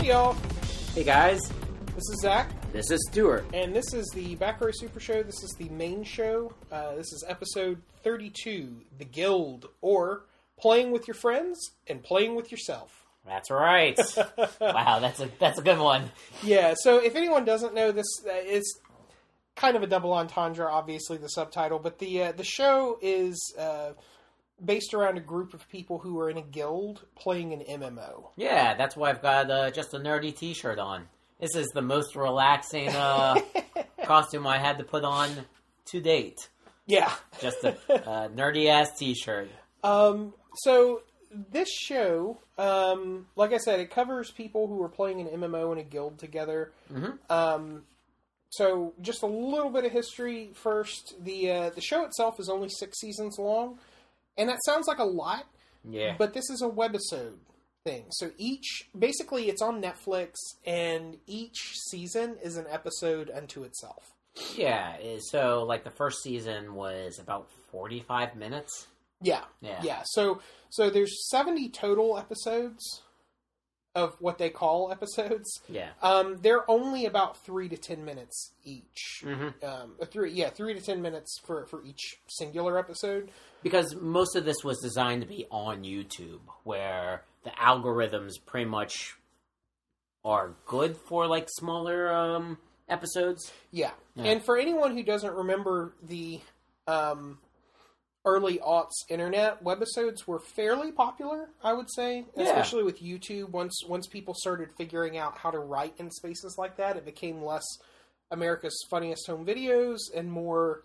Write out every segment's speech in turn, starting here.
y'all. Hey guys, This is Zach, this is Stuart. and this is the Back Row Super Show. This is the main show. This is episode 32, The Guild, or Playing with Your Friends and Playing with Yourself. That's right. Wow, that's a good one. Yeah, so if anyone doesn't know, this it's kind of a double entendre, obviously, the subtitle, but the show is based around a group of people who are in a guild playing an MMO. Yeah, that's why I've got just a nerdy T-shirt on. This is the most relaxing costume I had to put on to date. Yeah. Just a nerdy ass T-shirt. So this show, like I said, it covers people who are playing an MMO in a guild together. Mm-hmm. So just a little bit of history first. The show itself is only 6 seasons long, and that sounds like a lot. Yeah. But this is a webisode thing. So basically it's on Netflix, and each season is an episode unto itself. Yeah, so like the first season was about 45 minutes. Yeah. So there's 70 total episodes of what they call episodes. Yeah. They're only about 3 to 10 minutes each. Mm-hmm. 3 to 10 minutes for each singular episode. Because most of this was designed to be on YouTube, where the algorithms pretty much are good for like smaller episodes. Yeah. And for anyone who doesn't remember the early aughts internet, webisodes were fairly popular, I would say, especially with YouTube. Once people started figuring out how to write in spaces like that, it became less America's Funniest Home Videos and more,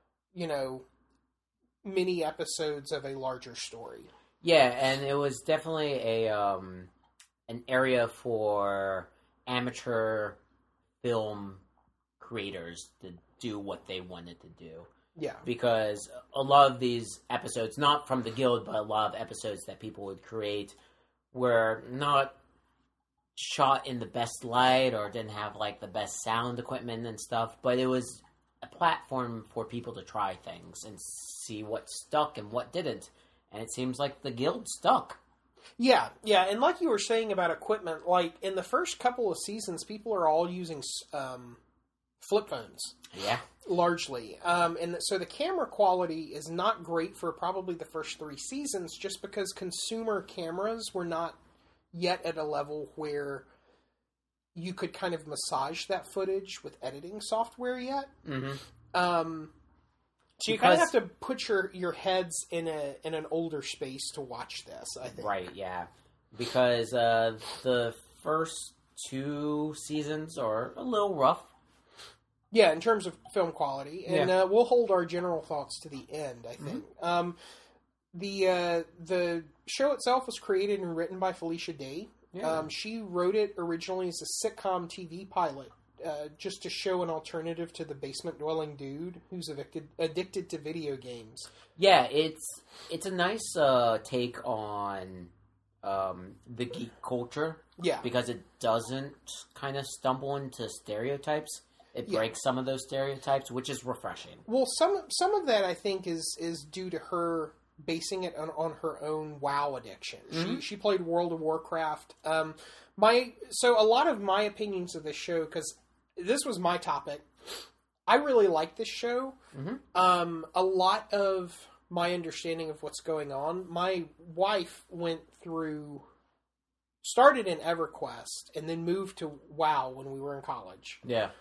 mini episodes of a larger story. Yeah, and it was definitely an area for amateur film creators to do what they wanted to do. Yeah. Because a lot of these episodes, not from the Guild, but a lot of episodes that people would create were not shot in the best light or didn't have like the best sound equipment and stuff, but it was a platform for people to try things and see what stuck and what didn't. And it seems like the Guild stuck. Yeah, and like you were saying about equipment, like in the first couple of seasons, people are all using flip phones. Yeah. Largely. And so the camera quality is not great for probably the first 3 seasons, just because consumer cameras were not yet at a level where you could kind of massage that footage with editing software yet. Mm-hmm. So you kind of have to put your heads in an older space to watch this, I think. Right, yeah. Because the first 2 seasons are a little rough. Yeah, in terms of film quality. And we'll hold our general thoughts to the end, I think. Mm-hmm. The show itself was created and written by Felicia Day. Yeah. She wrote it originally as a sitcom TV pilot, just to show an alternative to the basement-dwelling dude who's addicted to video games. Yeah, it's a nice take on the geek culture. Yeah. Because it doesn't kind of stumble into stereotypes. It breaks some of those stereotypes, which is refreshing. Well, some of that, I think, is due to her basing it on her own WoW addiction. Mm-hmm. She played World of Warcraft. So a lot of my opinions of this show, because this was my topic, I really like this show. Mm-hmm. A lot of my understanding of what's going on, my wife started in EverQuest and then moved to WoW when we were in college. Yeah.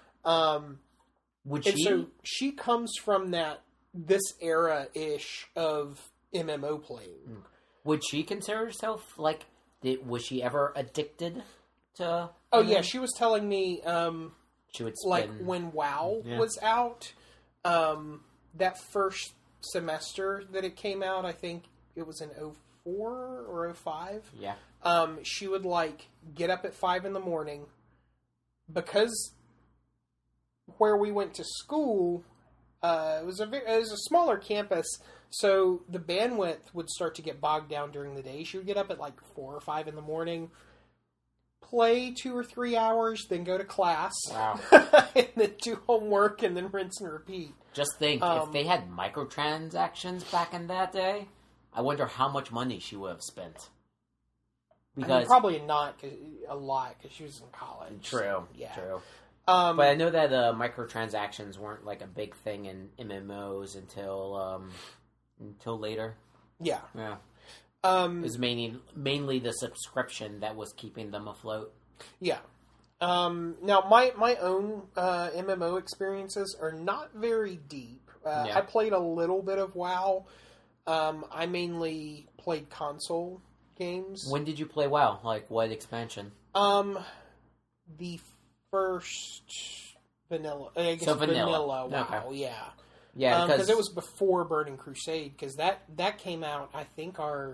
So she comes from this era-ish of MMO playing. Would she consider herself, was she ever addicted to... Oh, yeah, she was telling me, she would spend... when WoW was out, that first semester that it came out, I think it was in 04 or 05. Yeah. She would, get up at 5 in the morning, because where we went to school, it was a smaller campus, so the bandwidth would start to get bogged down during the day. She would get up at 4 or 5 in the morning, play 2 or 3 hours, then go to class. Wow. And then do homework, and then rinse and repeat. Just think, if they had microtransactions back in that day, I wonder how much money she would have spent. Because probably not. a lot because she was in college. True. So, yeah. True. But I know that microtransactions weren't like a big thing in MMOs until later. Yeah. Yeah. It was mainly the subscription that was keeping them afloat. Yeah. Now, my own MMO experiences are not very deep. I played a little bit of WoW. I mainly played console games. When did you play WoW? Like, what expansion? The first vanilla. I guess vanilla WoW, okay. yeah. Yeah, because it was before Burning Crusade, because that came out, I think, our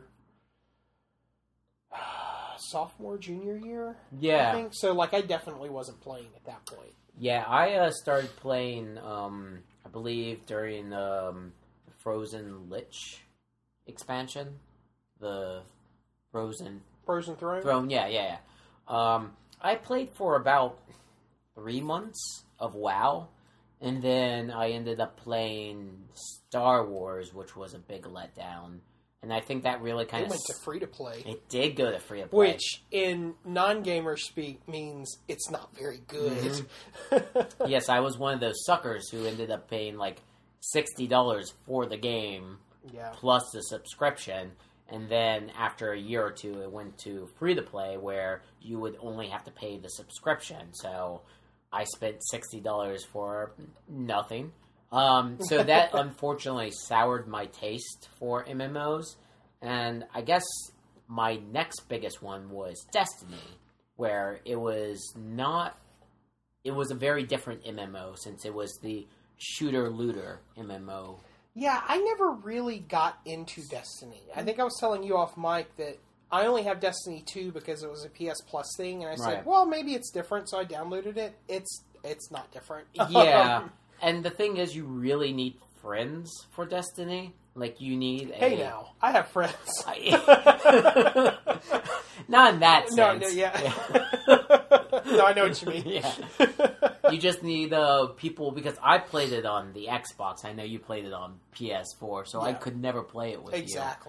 sophomore, junior year. Yeah. I think. So, like, I definitely wasn't playing at that point. Yeah, I started playing, I believe, during the Frozen Lich expansion. The Frozen Throne? Yeah. I played for about 3 months of WoW, and then I ended up playing Star Wars, which was a big letdown. And I think that really kind of... It went to free-to-play. It did go to free-to-play. Which, in non-gamer speak, means it's not very good. Mm-hmm. Yes, I was one of those suckers who ended up paying, like, $60 for the game, plus the subscription. And then, after a year or two, it went to free-to-play, where you would only have to pay the subscription. So, I spent $60 for nothing. So that unfortunately soured my taste for MMOs, and I guess my next biggest one was Destiny, where it was a very different MMO, since it was the shooter-looter MMO. Yeah, I never really got into Destiny. I think I was telling you off mic that I only have Destiny 2 because it was a PS Plus thing, and I said, well, maybe it's different, so I downloaded it. It's not different. Yeah. And the thing is, you really need friends for Destiny. Like, you need a... Hey, now. I have friends. Not in that sense. No, yeah. No, I know what you mean. Yeah. You just need people... Because I played it on the Xbox. I know you played it on PS4, so I could never play it with you. Exactly.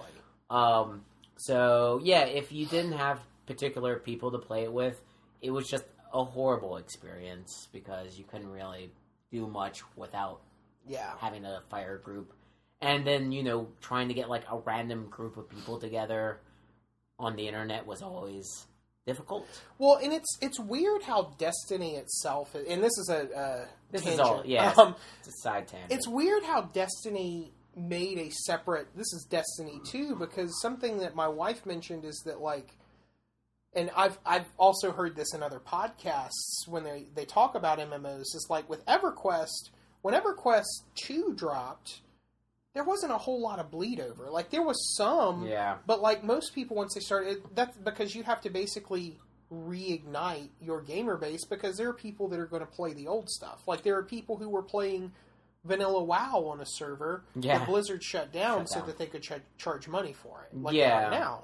So, yeah, if you didn't have particular people to play it with, it was just a horrible experience, because you couldn't really do much without having a fire group. And then, trying to get like a random group of people together on the internet was always difficult. Well, and it's weird how Destiny itself, and this is a tangent. Is all, it's a side tangent. It's weird how Destiny made a separate, this is Destiny 2, because something that my wife mentioned is that, like, and I've also heard this in other podcasts when they talk about MMOs. It's like with EverQuest, when EverQuest 2 dropped, there wasn't a whole lot of bleed over. Like, there was some, but like most people, once they started, that's because you have to basically reignite your gamer base, because there are people that are going to play the old stuff. Like, there are people who were playing vanilla WoW on a server that Blizzard shut down so that they could charge money for it. Like now.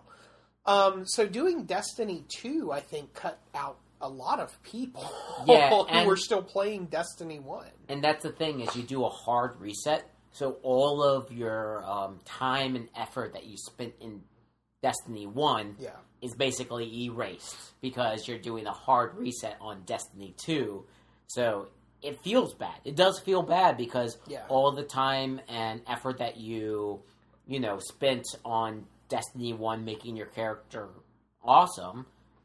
So doing Destiny 2, I think, cut out a lot of people who were still playing Destiny 1. And that's the thing, is you do a hard reset, so all of your time and effort that you spent in Destiny 1 is basically erased, because you're doing a hard reset on Destiny 2. So it feels bad. It does feel bad, because all the time and effort that you spent on Destiny 1 making your character awesome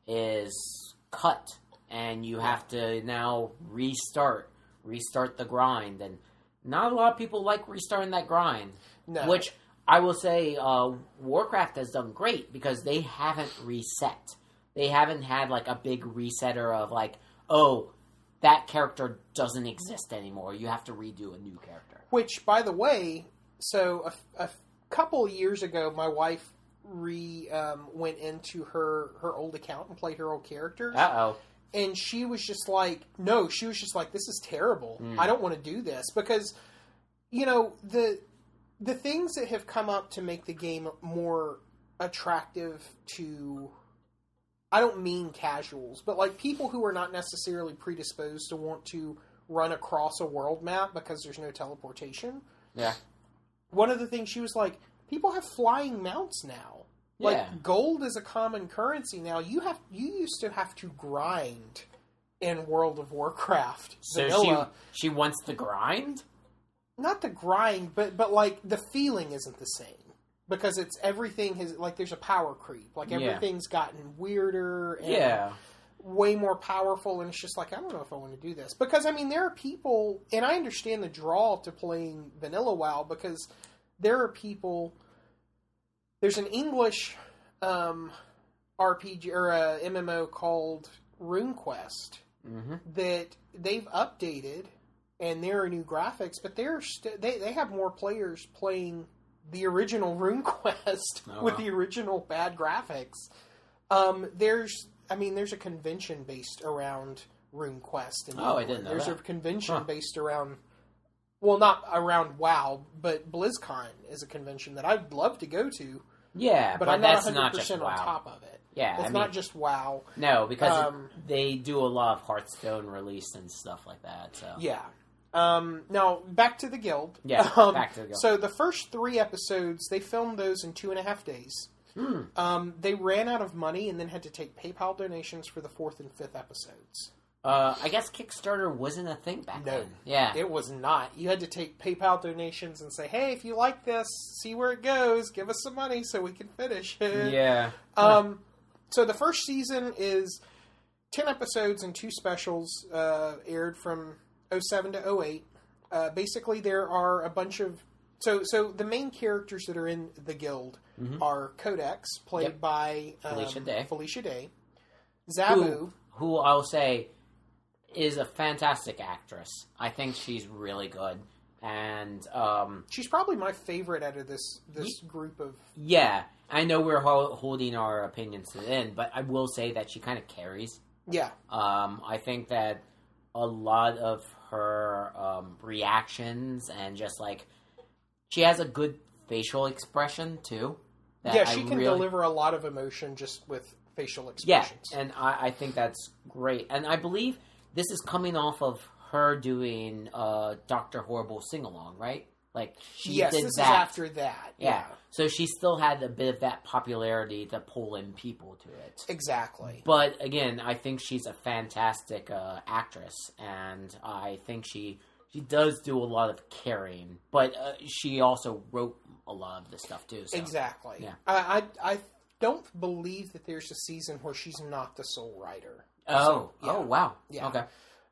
is cut, and you have to now restart the grind, and not a lot of people like restarting that grind. No. Which I will say Warcraft has done great, because they haven't reset. They haven't had like a big resetter of like, oh, that character doesn't exist anymore. You have to redo a new character. Which, by the way, so a couple years ago, my wife went into her old account and played her old characters. Uh-oh. And she was just like, this is terrible. I don't want to do this. Because, the things that have come up to make the game more attractive to, I don't mean casuals, but like people who are not necessarily predisposed to want to run across a world map because there's no teleportation. Yeah. One of the things she was like, people have flying mounts now. Like, Yeah. gold is a common currency now. You used to have to grind in World of Warcraft. So Vanilla. she wants the grind? Not the grind, but like, the feeling isn't the same. Because everything has, like, there's a power creep. Like, everything's gotten weirder and way more powerful, and it's just like, I don't know if I want to do this. Because, I mean, there are people, and I understand the draw to playing Vanilla WoW, because there are people, there's an English RPG, or a MMO called RuneQuest, that they've updated, and there are new graphics, but they have more players playing the original RuneQuest with the original bad graphics. There's a convention based around RuneQuest. I didn't know There's that. a convention based around, well, not around WoW, but BlizzCon is a convention that I'd love to go to. Yeah, but I'm that's not 100% not just WoW. on top of it. Yeah, it's not just WoW. No, because they do a lot of Hearthstone release and stuff like that. So yeah. Now, back to the Guild. Yeah, back to the Guild. So the first 3 episodes, they filmed those in 2.5 days. They ran out of money and then had to take PayPal donations for the 4th and 5th episodes. I guess Kickstarter wasn't a thing back then. Yeah. It was not. You had to take PayPal donations and say, hey, if you like this, see where it goes, give us some money so we can finish it. Yeah. So the first season is 10 episodes and 2 specials aired from 07 to 08. Basically, there are a bunch of... So the main characters that are in the Guild are Codex, played by Felicia Day. Zabu. Who I'll say is a fantastic actress. I think she's really good. And she's probably my favorite out of this group of... Yeah. I know we're holding our opinions to the end, but I will say that she kind of carries. Yeah. I think that a lot of her reactions and just like... She has a good facial expression, too. She can deliver a lot of emotion just with facial expressions. Yeah, and I think that's great. And I believe this is coming off of her doing Dr. Horrible sing-along, right? Like, she did that. Yes, this is after that. Yeah. So she still had a bit of that popularity to pull in people to it. Exactly. But, again, I think she's a fantastic actress, and I think she does do a lot of carrying. But she also wrote a lot of this stuff, too. So. Exactly. Yeah. I don't believe that there's a season where she's not the sole writer. Oh, wow. Yeah. Okay.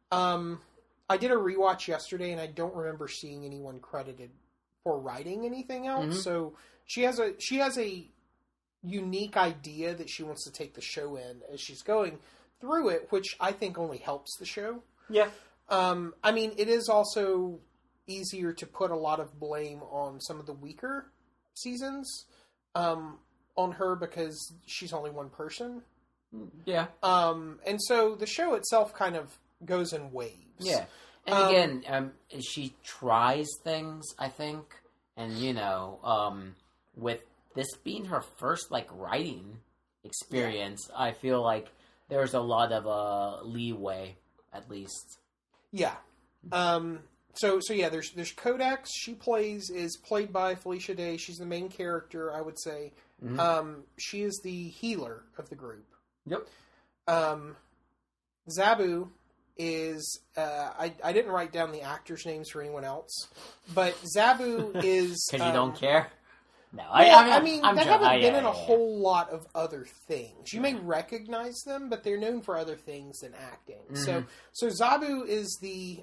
I did a rewatch yesterday, and I don't remember seeing anyone credited for writing anything else. So she has a unique idea that she wants to take the show in as she's going through it, which I think only helps the show. Yeah. I mean, it is also easier to put a lot of blame on some of the weaker seasons on her because she's only one person. Yeah. And so the show itself kind of goes in waves. Yeah. And again, she tries things, I think. And, with this being her first, writing experience, I feel like there's a lot of leeway, at least. Yeah. So yeah, there's Codex. She is played by Felicia Day. She's the main character, I would say. She is the healer of the group. Yep. Zabu is I didn't write down the actors' names for anyone else, but Zabu is because you don't care. No, they haven't been in a whole lot of other things. You may recognize them, but they're known for other things than acting. So Zabu is the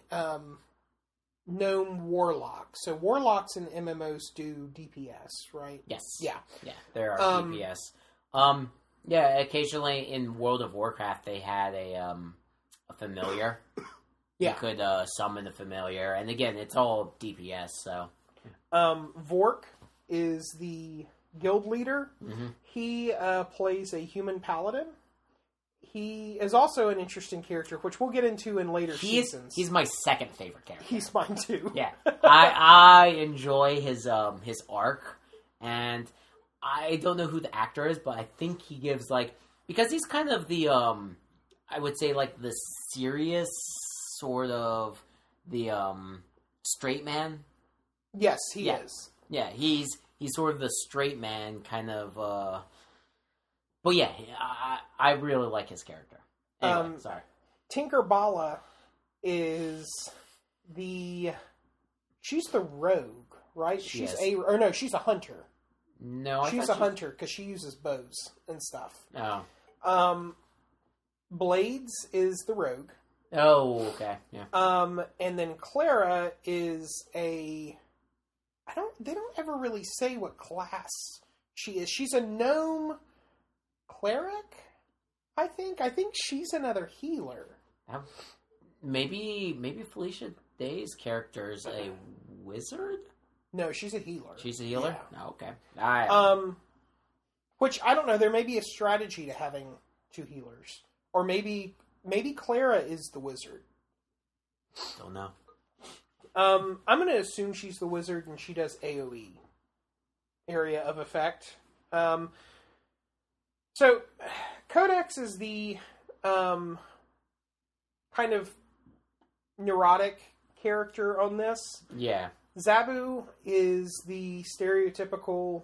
gnome warlock. So warlocks in MMOs do DPS, right? Yes. Yeah. Yeah, there are DPS. Yeah, occasionally in World of Warcraft they had a familiar. You could summon a familiar, and again, it's all DPS. So, Vork is the guild leader. He plays a human paladin. He is also an interesting character, which we'll get into in later seasons. He's my second favorite character. He's mine too. Yeah, I enjoy his arc, and I don't know who the actor is, but I think he gives because he's kind of the I would say the serious sort of the straight man. Yes, he is. Yeah, he's sort of the straight man kind of But yeah, I really like his character. Anyway, sorry. Tinkerballa is she's the rogue, right? She's a hunter. No, she's a hunter because she uses bows and stuff. Oh. Blades is the rogue. Oh, okay, yeah. And then Clara is they don't ever really say what class she is. She's a gnome cleric, I think. I think she's another healer. Maybe Felicia Day's character is a wizard? No, she's a healer. She's a healer? Yeah. Oh, okay. Which, I don't know, there may be a strategy to having two healers. Or maybe Clara is the wizard. Don't know. I'm going to assume she's the wizard and she does AoE. Area of effect. So, Codex is the kind of neurotic character on this. Yeah. Zabu is the stereotypical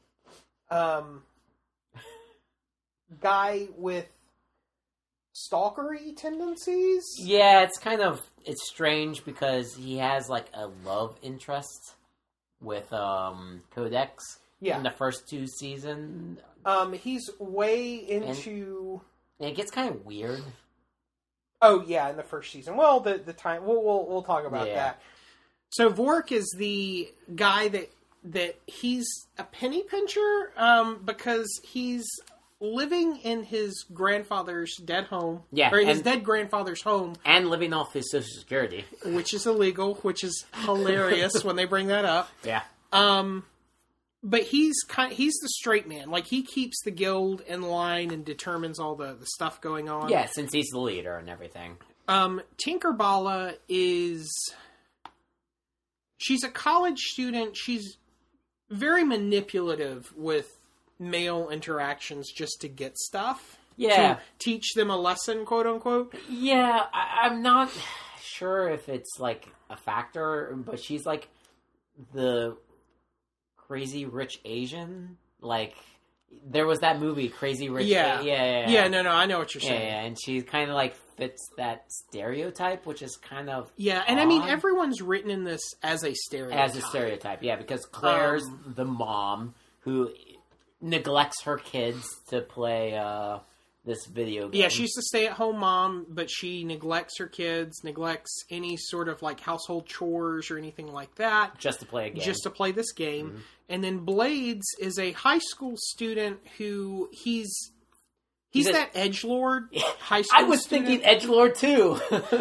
guy with stalkery tendencies. Yeah, it's strange because he has like a love interest with Codex in the first two seasons. He's way into... And it gets kind of weird. Oh yeah, in the first season. Well, the time we'll talk about that. So Vork is the guy that he's a penny pincher because he's living in his grandfather's dead home. Yeah. Or his dead grandfather's home. And living off his Social Security. Which is illegal, which is hilarious when they bring that up. Yeah. But he's the straight man. Like, he keeps the guild in line and determines all the stuff going on. Yeah, since he's the leader and everything. Tinkerballa is... She's a college student. She's very manipulative with male interactions just to get stuff. Yeah. To teach them a lesson, quote unquote. Yeah, I'm not sure if it's like a factor, but she's like the crazy rich Asian. Like, there was that movie, Crazy Rich Asian. Yeah, no, I know what you're saying. Yeah, and she kind of like fits that stereotype, which is kind of and I mean, everyone's written in this as a stereotype. Yeah, because Claire's the mom who neglects her kids to play this video game. Yeah, she's the stay-at-home mom, but she neglects her kids, neglects any sort of like household chores or anything like that. Just to play a game. Just to play this game. Mm-hmm. And then Blades is a high school student who he's that edgelord high school I was student. thinking edgelord too.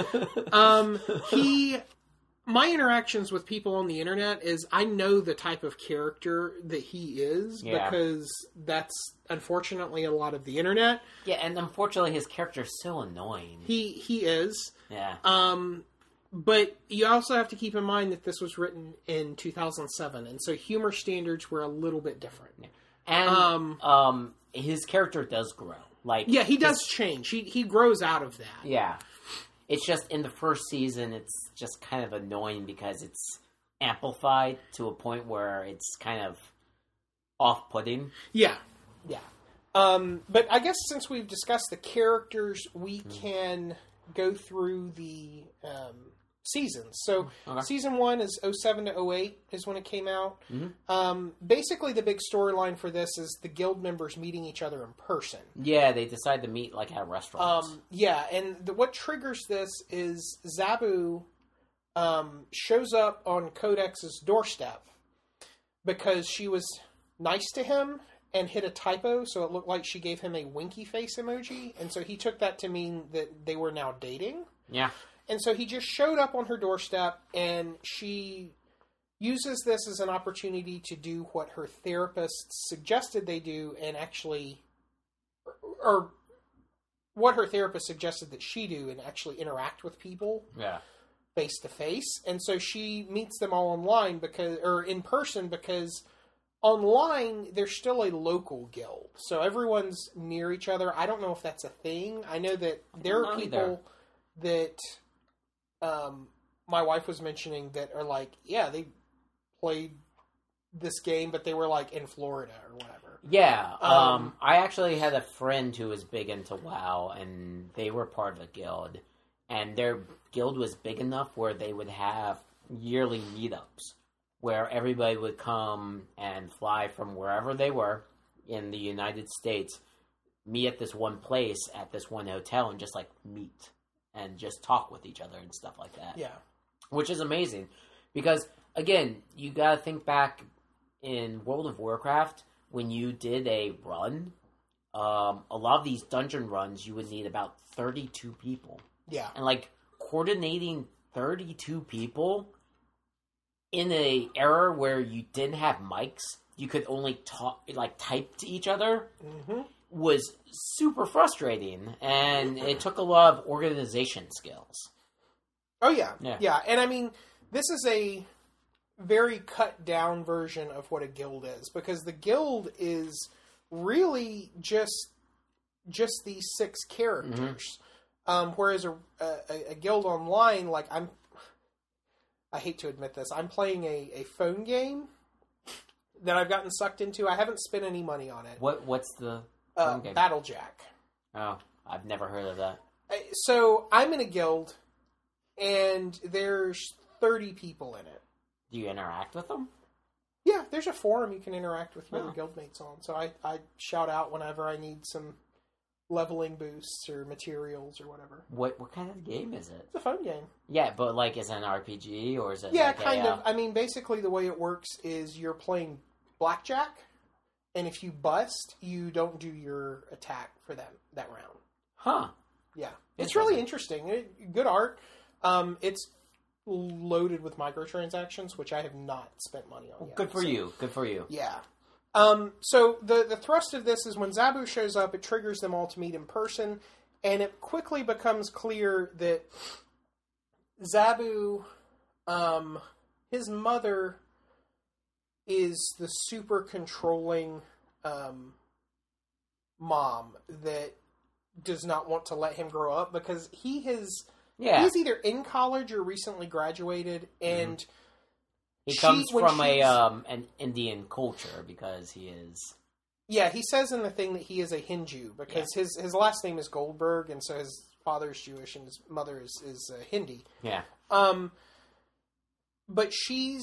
My interactions with people on the internet is I know the type of character that he is because that's unfortunately a lot of the internet. Yeah, and unfortunately his character is so annoying. He is. Yeah. But you also have to keep in mind that this was written in 2007, and so humor standards were a little bit different. Yeah. And his character does grow. Like, yeah, he does change. He grows out of that. Yeah. It's just in the first season, it's just kind of annoying because it's amplified to a point where it's kind of off-putting. Yeah. But I guess since we've discussed the characters, we can go through the seasons. So season 1 is 07 to 08 is when it came out. Mm-hmm. Basically, the big storyline for this is the guild members meeting each other in person. Yeah, they decide to meet like at restaurants. And what triggers this is Zabu shows up on Codex's doorstep because she was nice to him and hit a typo, so it looked like she gave him a winky face emoji, and so he took that to mean that they were now dating. Yeah. And so he just showed up on her doorstep, and she uses this as an opportunity to do what her therapist suggested they do, and actually, or what her therapist suggested that she do, and actually interact with people. Yeah. Face to face. And so she meets them all online in person because online there's still a local guild. So everyone's near each other. I don't know if that's a thing. I know that there are people that my wife was mentioning that are like, yeah, they played this game, but they were like in Florida or whatever. Yeah, I actually had a friend who was big into WoW, and they were part of a guild, and their guild was big enough where they would have yearly meetups, where everybody would come and fly from wherever they were in the United States, meet at this one place, at this one hotel, and just, like, meet, and just talk with each other and stuff like that. Yeah. Which is amazing, because, again, you gotta think back in World of Warcraft, when you did a run, a lot of these dungeon runs, you would need about 32 people. Yeah. And, like, coordinating 32 people in a era where you didn't have mics, you could only talk, like, type to each other, was super frustrating. And it took a lot of organization skills. Oh, yeah. Yeah. And, I mean, this is a very cut down version of what a guild is, because the guild is really just these 6 characters, whereas a guild online, like, I hate to admit this, I'm playing a phone game that I've gotten sucked into. I haven't spent any money on it. What's the phone game? Battlejack. Oh, I've never heard of that. So I'm in a guild, and there's 30 people in it. Do you interact with them? Yeah, there's a forum you can interact with your other guildmates on. So I shout out whenever I need some leveling boosts or materials or whatever. What kind of game is it? It's a phone game. Yeah, but like, is it an RPG or is it? Yeah, like kind of. I mean, basically the way it works is you're playing blackjack, and if you bust, you don't do your attack for that round. Huh. Yeah. It's really interesting. Good art. It's loaded with microtransactions, which I have not spent money on yet. Good for you. Good for you. Yeah. So the thrust of this is when Zabu shows up, it triggers them all to meet in person, and it quickly becomes clear that Zabu, his mother is the super controlling mom that does not want to let him grow up, because he's either in college or recently graduated, and he comes from an Indian culture because he is. Yeah, he says in the thing that he is a Hindu because his last name is Goldberg, and so his father's Jewish and his mother is Hindi. Yeah. But she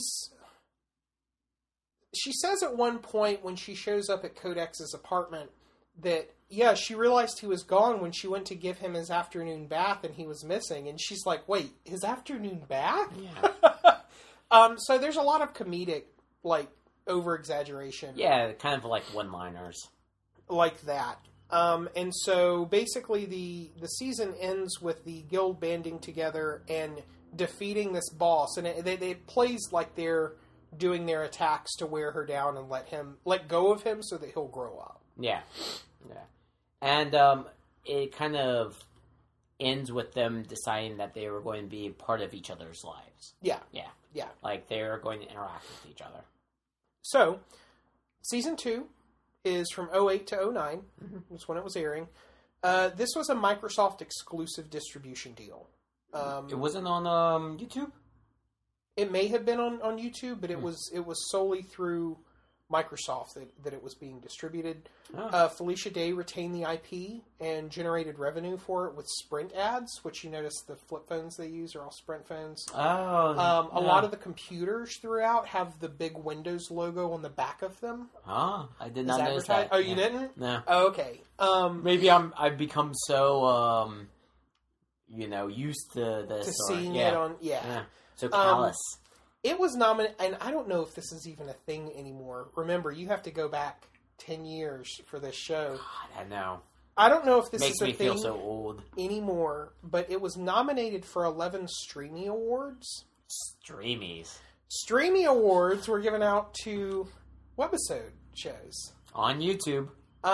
says at one point when she shows up at Codex's apartment that, she realized he was gone when she went to give him his afternoon bath and he was missing. And she's like, wait, his afternoon bath? Yeah. So there's a lot of comedic, like, over-exaggeration. Yeah, kind of like one-liners. Like that. And so basically the season ends with the guild banding together and defeating this boss. And it plays like they're doing their attacks to wear her down and let go of him so that he'll grow up. Yeah. Yeah. And it kind of ends with them deciding that they were going to be part of each other's lives. Yeah. Yeah. Yeah. Like, they're going to interact with each other. So, Season 2 is from 2008 to 2009. That's when it was airing. This was a Microsoft exclusive distribution deal. It wasn't on YouTube? It may have been on YouTube, but it was solely through Microsoft that it was being distributed. Oh. Felicia Day retained the IP and generated revenue for it with Sprint ads, which you notice the flip phones they use are all Sprint phones. Oh. A lot of the computers throughout have the big Windows logo on the back of them. Oh, I did not notice that. Oh, you didn't? No. Oh, okay. Maybe I've become so used to this. To seeing it on, So callous. It was nominated, and I don't know if this is even a thing anymore. Remember, you have to go back 10 years for this show. God, I know. I don't know if this Makes is a me thing feel so old anymore, but it was nominated for 11 Streamy Awards. Streamies. Streamy Awards were given out to webisode shows. On YouTube.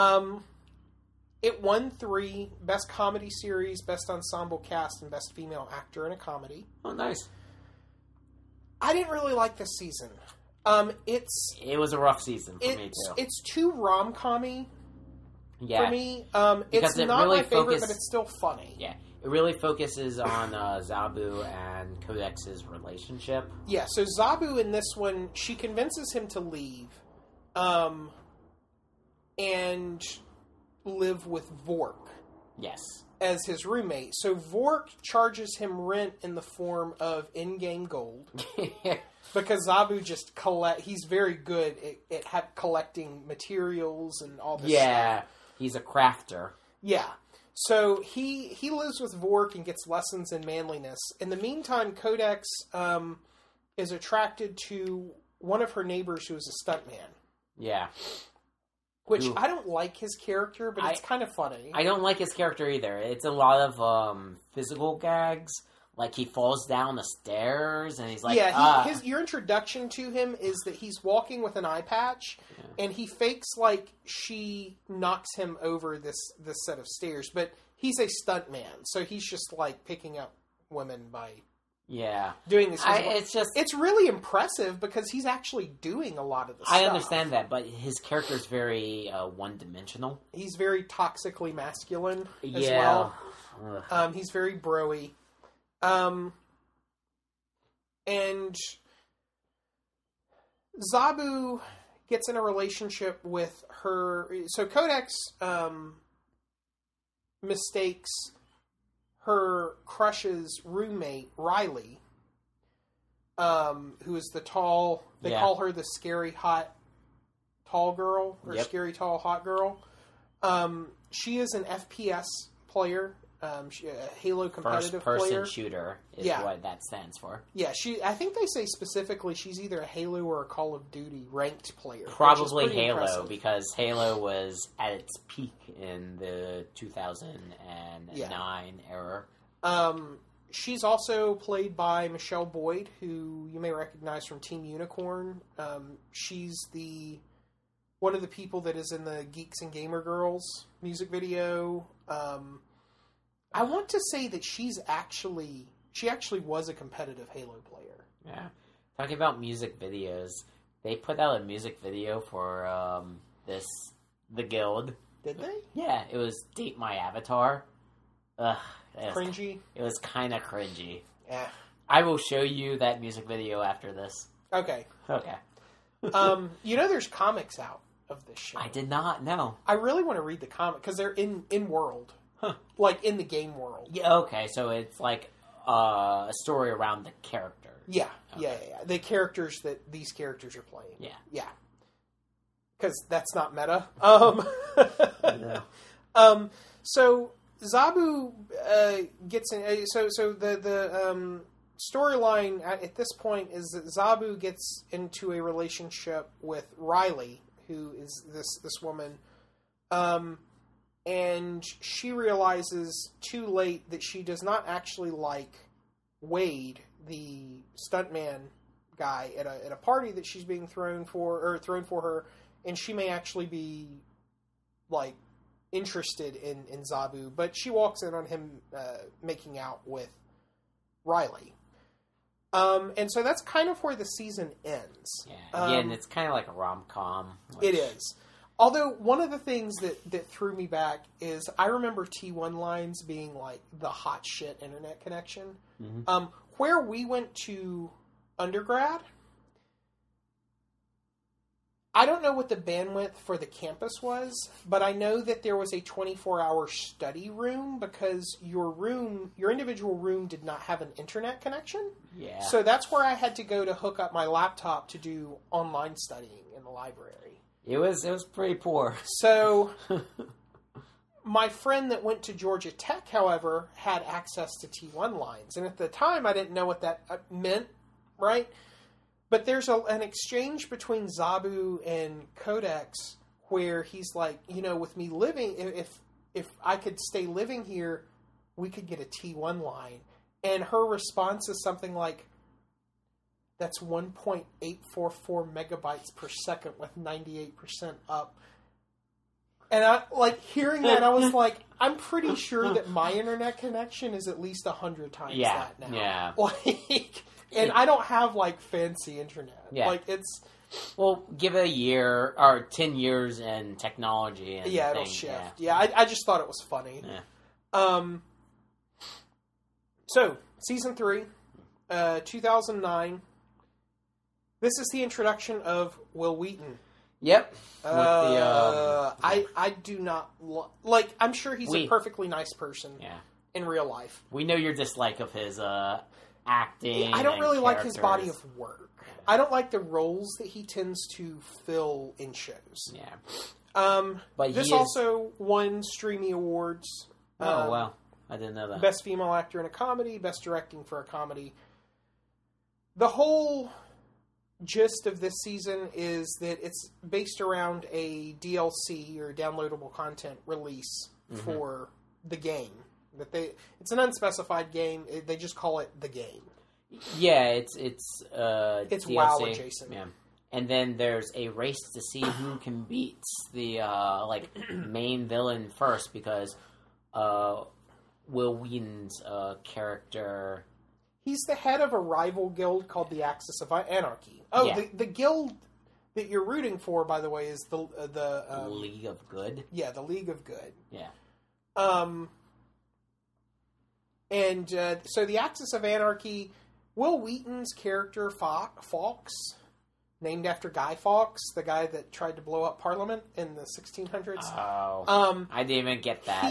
It won 3, Best Comedy Series, Best Ensemble Cast, and Best Female Actor in a Comedy. Oh, nice. I didn't really like this season. It was a rough season for me, too. It's too rom-com-y for me. Because it's it not really my favorite, but it's still funny. Yeah. It really focuses on Zabu and Codex's relationship. Yeah, so Zabu in this one, she convinces him to leave. and live with Vork Yes. as his roommate. So Vork charges him rent in the form of in-game gold. Because Zabu just he's very good at collecting materials and all this stuff. He's a crafter. Yeah. So he lives with Vork and gets lessons in manliness. In the meantime, Codex is attracted to one of her neighbors who is a stuntman. Yeah. Which, I don't like his character, but it's kind of funny. I don't like his character either. It's a lot of physical gags. Like, he falls down the stairs, and he's like, your introduction to him is that he's walking with an eye patch, and he fakes like she knocks him over this set of stairs. But he's a stuntman, so he's just, like, picking up women by doing this. It's really impressive, because he's actually doing a lot of the stuff. I understand that, but his character is very one-dimensional. He's very toxically masculine as well. He's very bro-y. And Zabu gets in a relationship with her. So Codex mistakes her crush's roommate, Riley, who is the tall. They call her the scary hot tall girl, or scary tall hot girl. She is an FPS player. A Halo competitive First-person player. shooter is what that stands for. Yeah, I think they say specifically she's either a Halo or a Call of Duty ranked player. Probably Halo, impressive. because Halo was at its peak in the 2009 era. She's also played by Michelle Boyd, who you may recognize from Team Unicorn. She's one of the people that is in the Geeks and Gamer Girls music video. I want to say that she actually was a competitive Halo player. Yeah. Talking about music videos, they put out a music video for The Guild. Did they? Yeah, it was Date My Avatar. Cringy? It was kind of cringy. Yeah. I will show you that music video after this. Okay. There's comics out of this show. I did not know. I really want to read the comic, because they're in world. Huh. Like, in the game world. Yeah, okay, so it's like a story around the character. Yeah, okay. yeah. The characters that these characters are playing. Yeah. Because that's not meta. No. So, Zabu gets in... So the storyline at this point is that Zabu gets into a relationship with Riley, who is this woman. And she realizes too late that she does not actually like Wade, the stuntman guy, at a party that she's being thrown for her, and she may actually be like interested in Zabu, but she walks in on him making out with Riley. And so that's kind of where the season ends. Yeah, again, it's kind of like a rom-com. It is. Although, one of the things that threw me back is I remember T1 lines being like the hot shit internet connection. Mm-hmm. Where we went to undergrad, I don't know what the bandwidth for the campus was, but I know that there was a 24-hour study room, because your individual room did not have an internet connection. Yeah. So that's where I had to go to hook up my laptop to do online studying in the library. It was pretty poor. So, my friend that went to Georgia Tech, however, had access to T1 lines. And at the time, I didn't know what that meant, right? But there's an exchange between Zabu and Codex where he's like, with me living, if I could stay living here, we could get a T1 line. And her response is something like, that's 1.844 megabytes per second with 98% up. And I, hearing that, I was like, I'm pretty sure that my internet connection is at least 100 times that now. Yeah. And I don't have, fancy internet. Yeah. Well, give it a year, or 10 years in technology. And it'll shift. Yeah, I just thought it was funny. Yeah. So, Season 3, 2009... This is the introduction of Wil Wheaton. Yep. I do not like. I'm sure he's a perfectly nice person. Yeah. In real life, we know your dislike of his acting. I don't really like characters. his body of work. I don't like the roles that he tends to fill in shows. Yeah. But this also won Streamy Awards. Oh wow, I didn't know that. Best female actor in a comedy, best directing for a comedy. The whole gist of this season is that it's based around a DLC or downloadable content release for the game. It's an unspecified game. They just call it the game. Yeah, it's DLC. WoW adjacent. Yeah. And then there's a race to see who can beat the main villain first, because Will Wheaton's character. He's the head of a rival guild called the Axis of Anarchy. Oh, yeah. The guild that you're rooting for, by the way, is the League of Good. Yeah, the League of Good. Yeah. And so the Axis of Anarchy, Will Wheaton's character Fawkes, named after Guy Fawkes, the guy that tried to blow up Parliament in the 1600s. Oh, I didn't even get that.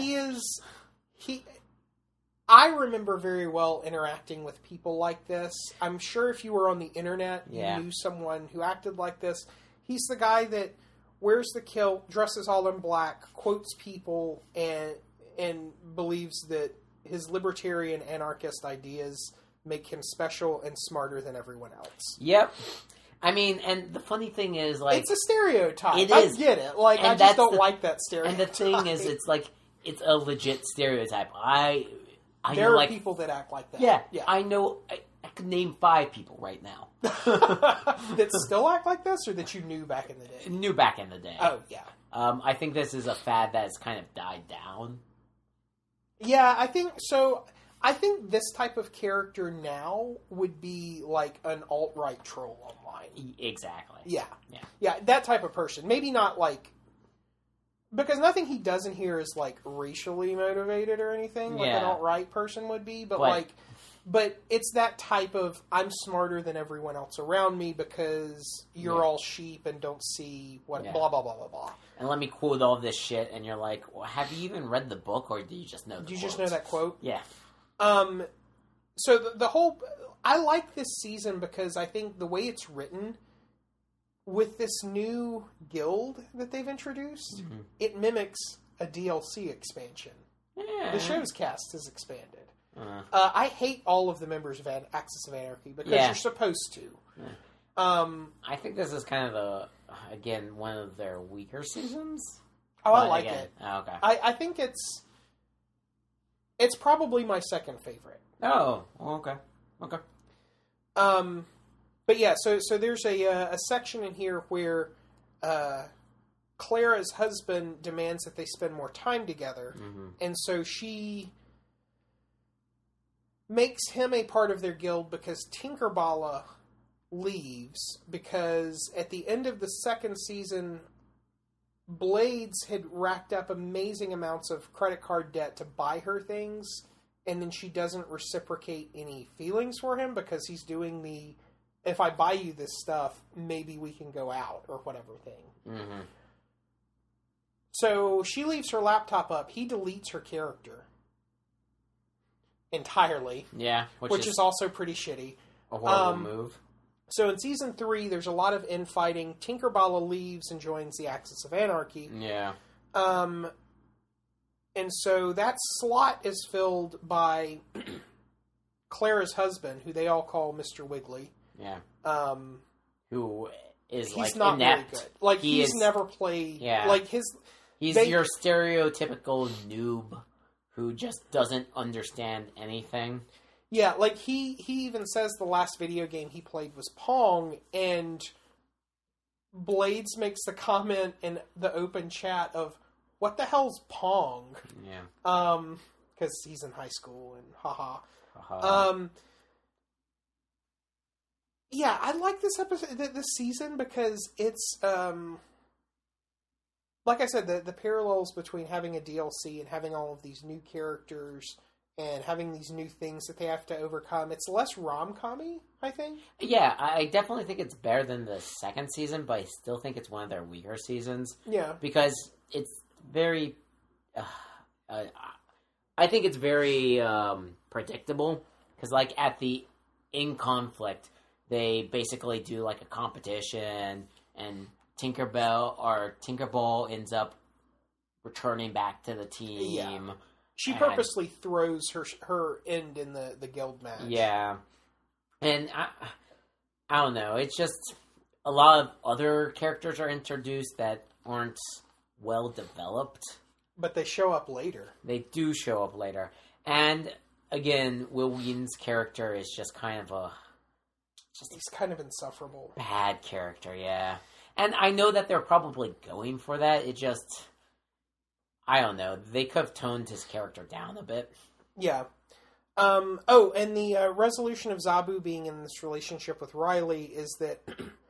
I remember very well interacting with people like this. I'm sure if you were on the internet, you knew someone who acted like this. He's the guy that wears the kilt, dresses all in black, quotes people, and believes that his libertarian anarchist ideas make him special and smarter than everyone else. Yep. I mean, and the funny thing is, like... It's a stereotype. It is. I get it. Like, I just don't like that stereotype. And the thing is, it's like, it's a legit stereotype. There are people that act like that. Yeah. I know... I could name 5 people right now. That still act like this, or that you knew back in the day? Knew back in the day. Oh, yeah. I think this is a fad that's kind of died down. Yeah, I think so. I think this type of character now would be like an alt-right troll online. Exactly. Yeah, that type of person. Maybe not like... Because nothing he does in here is like racially motivated or anything, like an alt-right person would be, but it's that type of, I'm smarter than everyone else around me because you're all sheep and don't see what blah, blah, blah, blah, blah. And let me quote all this shit, and you're like, well, have you even read the book, or do you just know the quote? Do you just know that quote? Yeah. So the whole... I like this season because I think the way it's written, with this new guild that they've introduced, it mimics a DLC expansion. Yeah. The show's cast has expanded. I hate all of the members of Axis of Anarchy because you're supposed to. Yeah. I think this is kind of again, one of their weaker seasons. Oh, I like it. Oh, okay. I think it's probably my second favorite. Oh, okay. But yeah, so there's a section in here where Clara's husband demands that they spend more time together, and so she makes him a part of their guild because Tinkerballa leaves, because at the end of the second season, Blades had racked up amazing amounts of credit card debt to buy her things, and then she doesn't reciprocate any feelings for him because he's doing the, if I buy you this stuff, maybe we can go out, or whatever thing. So she leaves her laptop up. He deletes her character entirely. Yeah. Which is also pretty shitty. A horrible move. So in Season 3, there's a lot of infighting. Tinkerballa leaves and joins the Axis of Anarchy. Yeah. And so that slot is filled by Clara's husband, who they all call Mr. Wiggly. Yeah. Who is, he's not inept. very good. Like, he's never played... Yeah. Like, he's your stereotypical noob who just doesn't understand anything. Yeah, like, he even says the last video game he played was Pong, and Blades makes the comment in the open chat of, what the hell's Pong? Yeah. Because he's in high school, and haha. Yeah, I like this episode, this season, because it's, like I said, the parallels between having a DLC and having all of these new characters and having these new things that they have to overcome. It's less rom-com-y, I think. Yeah, I definitely think it's better than the second season, but I still think it's one of their weaker seasons. Yeah. Because it's very... I think it's very predictable. Because, like, in conflict, they basically do, like, a competition, and Tinkerbell ends up returning back to the team. Yeah. She purposely throws her end in the guild match. Yeah. And I don't know. It's just a lot of other characters are introduced that aren't well developed. But they show up later. They do show up later. And, again, Will Wheaton's character is just kind of he's kind of insufferable. Bad character, yeah. And I know that they're probably going for that. It just... I don't know. They could have toned his character down a bit. Yeah. And the resolution of Zabu being in this relationship with Riley is that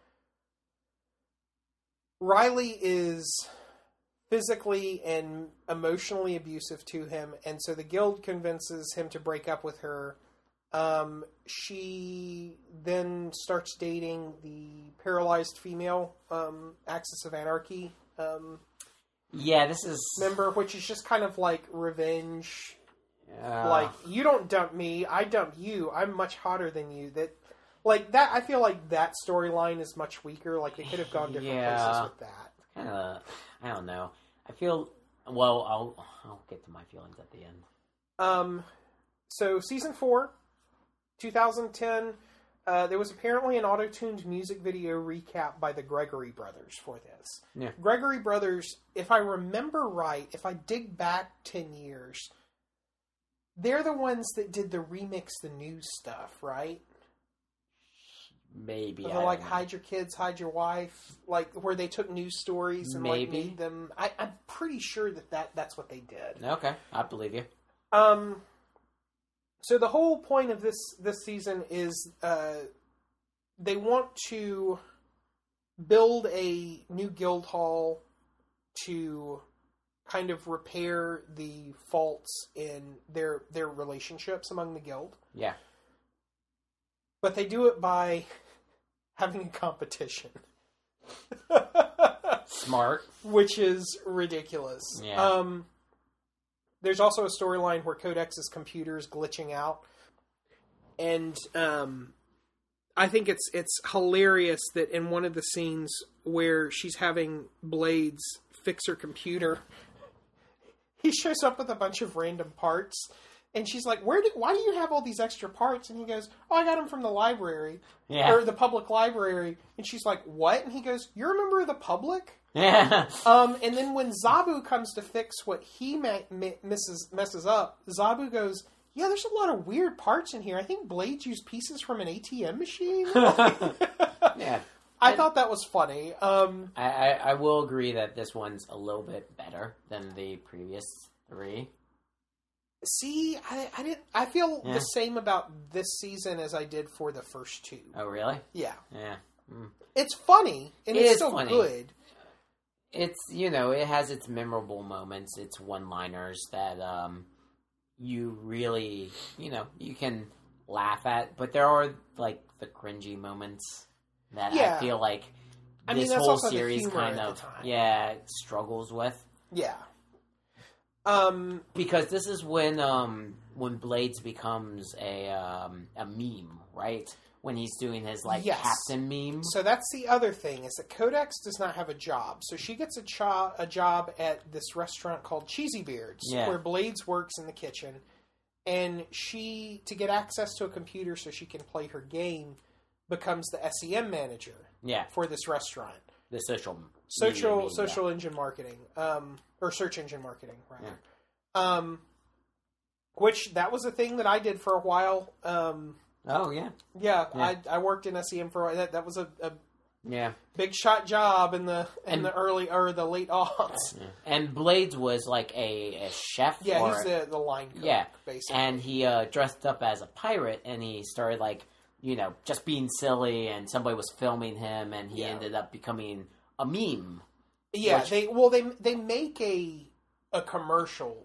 Riley is physically and emotionally abusive to him, and so the guild convinces him to break up with her. She then starts dating the paralyzed female, Axis of Anarchy, yeah, this is... member, which is just kind of like revenge. Like, you don't dump me, I dump you, I'm much hotter than you. That I feel like that storyline is much weaker. Like, they could have gone different places with that. Kind of, I don't know. I feel... Well, I'll get to my feelings at the end. So, Season 4, 2010... there was apparently an auto-tuned music video recap by the Gregory Brothers for this. Yeah. Gregory Brothers, if I remember right, if I dig back 10 years, they're the ones that did the Remix the News stuff, right? Maybe. Like, hide your kids, hide your wife, like, where they took news stories and like made them... I'm pretty sure that's what they did. Okay, I believe you. So the whole point of this season is they want to build a new guild hall to kind of repair the faults in their relationships among the guild. Yeah. But they do it by having a competition. Smart. Which is ridiculous. Yeah. There's also a storyline where Codex's computer is glitching out. And I think it's hilarious that in one of the scenes where she's having Blades fix her computer, he shows up with a bunch of random parts. And she's like, why do you have all these extra parts? And he goes, I got them from the library. Yeah. Or the public library. And she's like, what? And he goes, you're a member of the public? Yeah. And then when Zabu comes to fix what he messes up, Zabu goes, yeah, there's a lot of weird parts in here. I think Blades used pieces from an ATM machine. Yeah. I thought that was funny. I will agree that this one's a little bit better than the previous three. See, I feel the same about this season as I did for the first two. Oh, really? Yeah. Yeah. Mm. It's funny, and it's still funny. good. It's, it has its memorable moments, its one-liners that you really, you can laugh at. But there are, like, the cringy moments that I feel like this whole series kind of, struggles with. Yeah. Because this is when Blades becomes a meme, right? When he's doing his captain meme. So that's the other thing, is that Codex does not have a job. So she gets a job at this restaurant called Cheesy Beards, where Blades works in the kitchen. And she, to get access to a computer so she can play her game, becomes the SEM manager for this restaurant. The social engine marketing, or search engine marketing, rather. Yeah. Which that was a thing that I did for a while. Oh yeah. Yeah, I worked in SEM for a while. That was a big shot job in the early or the late aughts. Yeah. And Blades was like a chef. Yeah, he's the line cook, basically. And he dressed up as a pirate, and he started just being silly, and somebody was filming him, and he ended up becoming a meme. Yeah, they make a commercial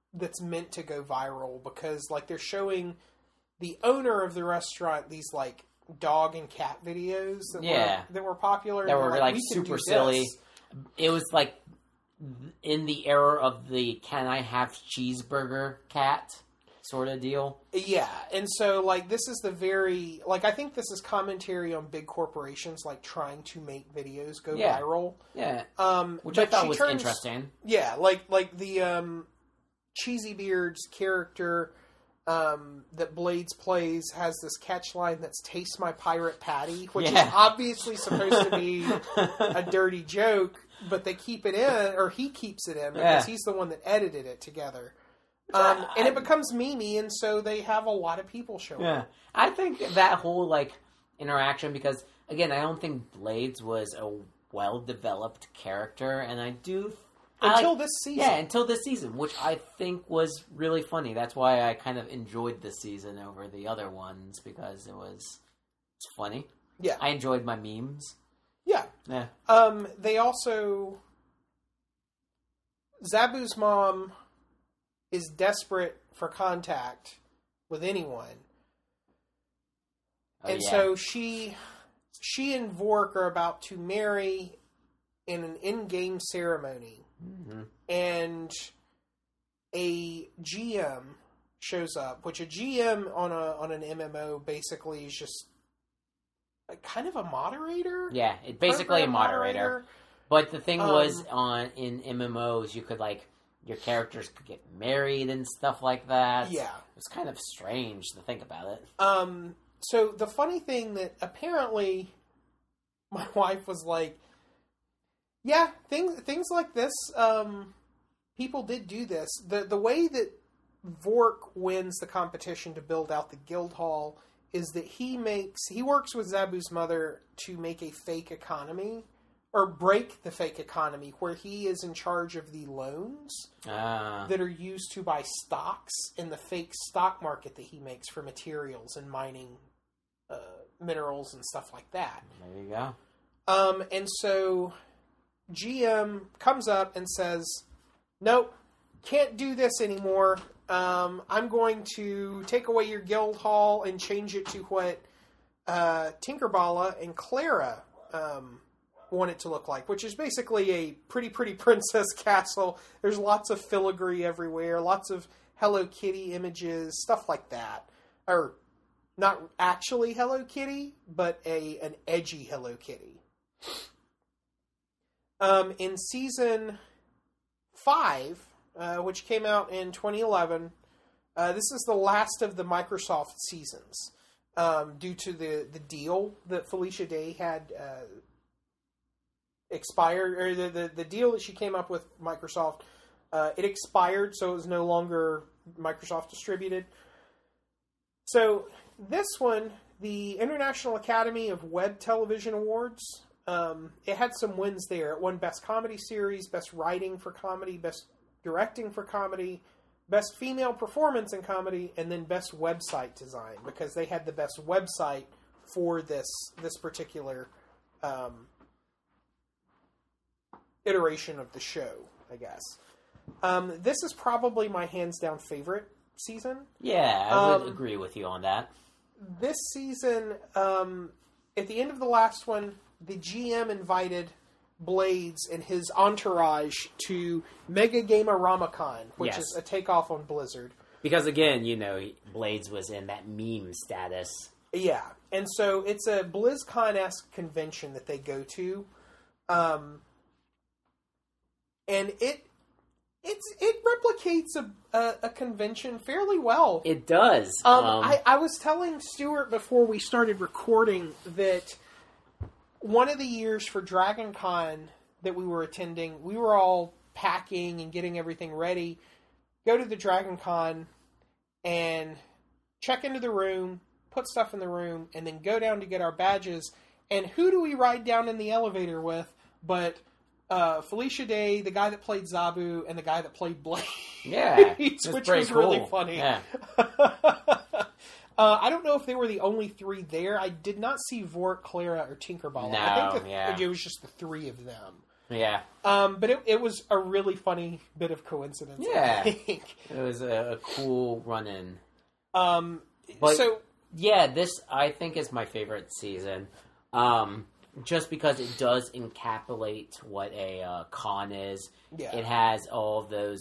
that's meant to go viral, because like they're showing the owner of the restaurant these like dog and cat videos that were popular. That were like we can super do silly. this. It was like in the era of the "Can I have cheeseburger" cat sort of deal. Yeah, and so like this is the very like I think this is commentary on big corporations like trying to make videos go viral. Yeah, which I thought was interesting. Yeah, like the Cheesy Beard's character that Blades plays has this catch line that's "Taste my pirate patty," which is obviously supposed to be a dirty joke, but they keep it in, or he keeps it in because he's the one that edited it together. And it becomes memey, and so they have a lot of people show up. I think that whole like interaction, because again, I don't think Blades was a well-developed character, and I do until this season. Yeah, until this season, which I think was really funny. That's why I kind of enjoyed this season over the other ones, because it's funny. Yeah, I enjoyed my memes. Yeah. They also Zabu's mom is desperate for contact with anyone. So she and Vork are about to marry in an in-game ceremony. Mm-hmm. And a GM shows up, which a GM on an MMO basically is just kind of a moderator. Yeah, it's basically a moderator. But the thing was, in MMOs, you could like your characters could get married and stuff like that. Yeah, it's kind of strange to think about it. So the funny thing that apparently my wife was like, yeah, things like this, people did do this. The way that Vork wins the competition to build out the guild hall is that he works with Zabu's mother to make a fake economy, or break the fake economy, where he is in charge of the loans that are used to buy stocks in the fake stock market that he makes for materials and mining minerals and stuff like that. There you go. And so GM comes up and says, nope, can't do this anymore. I'm going to take away your guild hall and change it to what Tinkerballa and Clara want it to look like, which is basically a pretty princess castle. There's lots of filigree everywhere, lots of Hello Kitty images, stuff like that. Or not actually Hello Kitty, but an edgy Hello Kitty. In season 5, which came out in 2011, this is the last of the Microsoft seasons, due to the deal that Felicia Day had expired, or the deal that she came up with Microsoft, it expired, so it was no longer Microsoft distributed. So this one, the International Academy of Web Television Awards, it had some wins there. It won Best Comedy Series, Best Writing for Comedy, Best Directing for Comedy, Best Female Performance in Comedy, and then Best Website Design, because they had the best website for this particular iteration of the show, I guess. This is probably my hands-down favorite season. Yeah, I would agree with you on that. This season, at the end of the last one, the GM invited Blades and his entourage to Mega Gamerama-Con, which is a takeoff on Blizzard. Because again, Blades was in that meme status. Yeah, and so it's a BlizzCon-esque convention that they go to, and it replicates a convention fairly well. It does. I was telling Stuart before we started recording that one of the years for Dragon Con that we were attending, we were all packing and getting everything ready, go to the Dragon Con and check into the room, put stuff in the room, and then go down to get our badges. And who do we ride down in the elevator with but Felicia Day, the guy that played Zabu, and the guy that played Blade. Yeah, which was cool. Really funny. Yeah. I don't know if they were the only three there. I did not see Vork, Clara, or Tinkerballa. No, I think it was just the three of them. Yeah. But it was a really funny bit of coincidence. Yeah. I think. It was a cool run-in. But so yeah, this I think is my favorite season. Just because it does encapsulate what a con is. yeah, It has all of those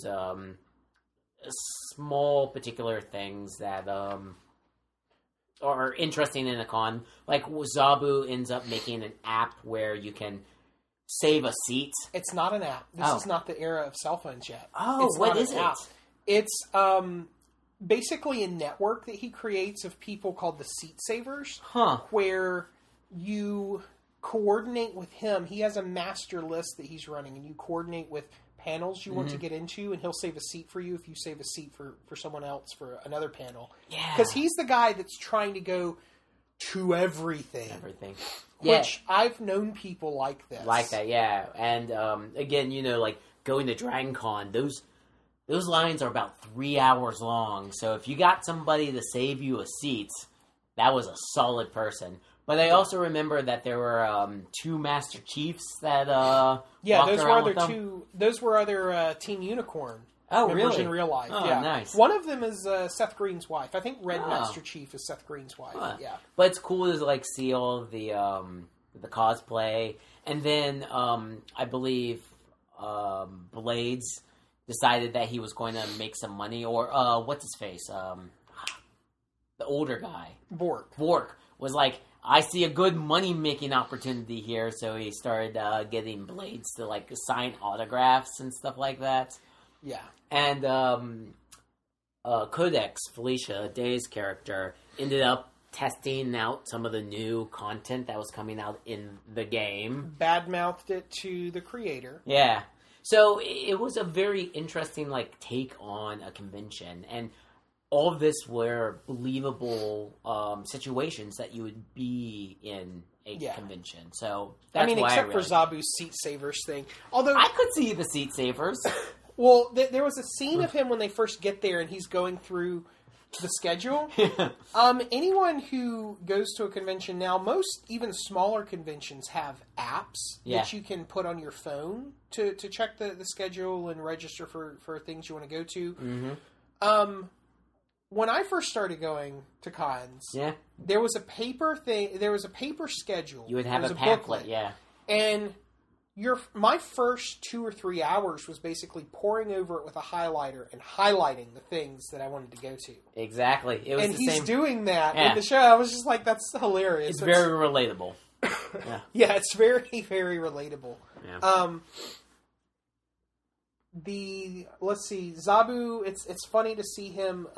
small particular things that are interesting in a con. Like Zabu ends up making an app where you can save a seat. it's not an app. This is not the era of cell phones yet. Oh, it's what not is an it? app. It's basically a network that he creates of people called the Seat Savers, Huh. where you coordinate with him. He has a master list that he's running, and you coordinate with panels you want to get into, and he'll save a seat for you if you save a seat for someone else for another panel. Yeah. Because he's the guy that's trying to go to everything. Yeah. Which I've known people like this. Like that, yeah. And again, like going to Dragon Con, those lines are about 3 hours long. So if you got somebody to save you a seat, that was a solid person. But I also remember that there were 2 Master Chiefs that those were other Team Unicorn Oh, members really? in real life. Oh, yeah. nice. One of them is Seth Green's wife. I think Red Oh. Master Chief is Seth Green's wife. Huh. Yeah. But it's cool to see all of the cosplay, and then I believe Blades decided that he was going to make some money, or what's his face, the older guy, Vork was like, I see a good money making opportunity here, so he started getting Blades to sign autographs and stuff like that. Yeah. And Codex, Felicia Day's character, ended up testing out some of the new content that was coming out in the game. Badmouthed it to the creator. Yeah. So it was a very interesting take on a convention, and all of this were believable situations that you would be in a convention. So that's why except for Zabu's Seat Savers thing. Although I could see the seat savers. Well, there was a scene of him when they first get there, and he's going through the schedule. Anyone who goes to a convention now, most even smaller conventions have apps that you can put on your phone to check the schedule and register for things you want to go to. Mm-hmm. When I first started going to cons, there was a paper thing. There was a paper schedule. You would have a pamphlet, and my first 2 or 3 hours was basically poring over it with a highlighter and highlighting the things that I wanted to go to. Exactly. It was and the he's same. doing that in the show. I was just like, that's hilarious. It's very relatable. Yeah, it's very, very relatable. Yeah. Let's see, Zabu, it's funny to see him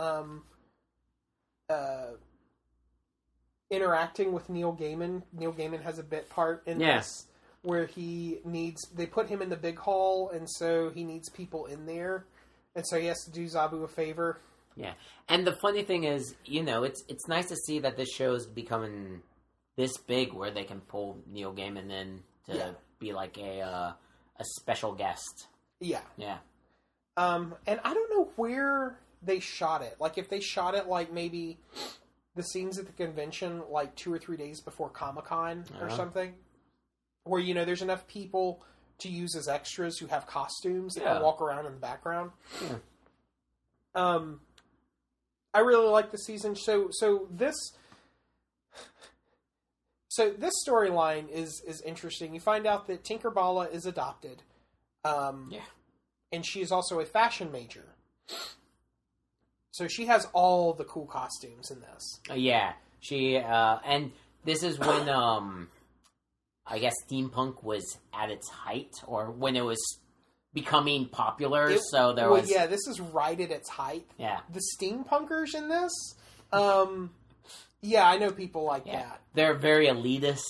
interacting with Neil Gaiman. Neil Gaiman has a bit part in this where they put him in the big hall, and so he needs people in there, and so he has to do Zabu a favor. Yeah, and the funny thing is, it's nice to see that this show's becoming this big where they can pull Neil Gaiman in to be like a special guest. Yeah. Yeah. And I don't know where they shot it. If they shot it maybe the scenes at the convention 2 or 3 days before Comic-Con or something, where there's enough people to use as extras who have costumes that can walk around in the background. Yeah. I really like the season. So this storyline is interesting. You find out that Tinkerballa is adopted. And she is also a fashion major. So she has all the cool costumes in this. Yeah. She, and this is when, I guess steampunk was at its height, or when it was becoming popular, so there was... Yeah, this is right at its height. Yeah. The steampunkers in this, yeah, I know people like that. They're very elitist.